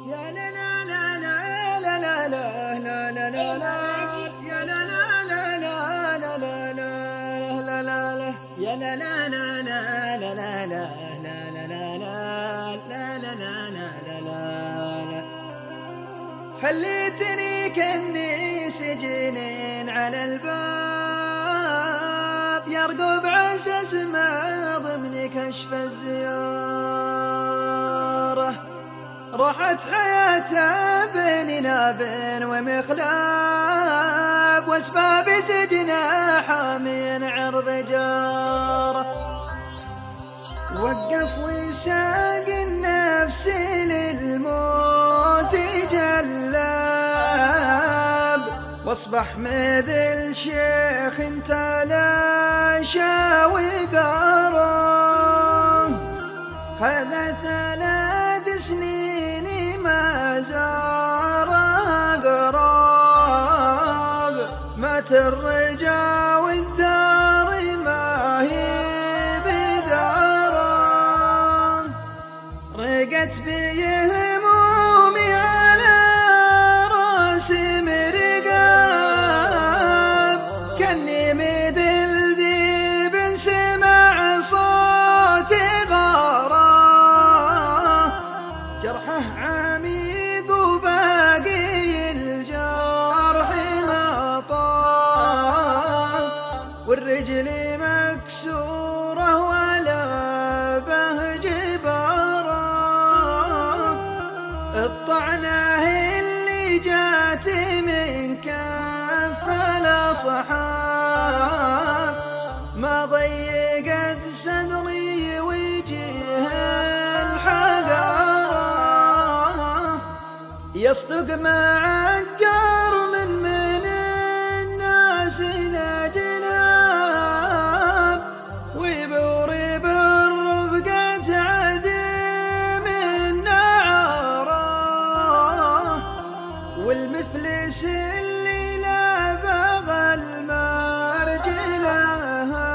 يا لا لا لا لا لا لا لا لا لا لا يا لا لا لا لا لا لا لا لا لا يا لا لا لا لا لا لا لا لا لا لا لا لا. خليتني كأني سجين على الباب يرقب عسس ما ضمن كشف الزيارة. راحت حياته بين ناب ومخلاب واسباب سجنه حامي عرض جاره. وقف وساق النفس للموت جلاب واصبح مثل شيخ تلاشى وقرا. خذ 3 سنين ما زار قراب. مات الرجا والدار ما هي بدارا. رقت بيه همومي على راسي مرقاب. كني مثل ذيب سمع صوتي غارا. جرحه عميق وباقي الجرح ما طاب. والرجل مكسورة ولا به جبارة. الطعنة اللي جات من كف الأصحاب ما ضيقت صدري وجه الحقارة. يصدق ما عقر من الناس الأجناب ويبوري بالرفقة عديم النعارة. والمفلس اللي لا بغى المرجلها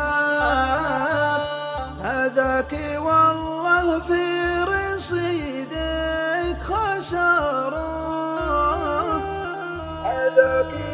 هذاك والله في رصيدك خساره. هذاك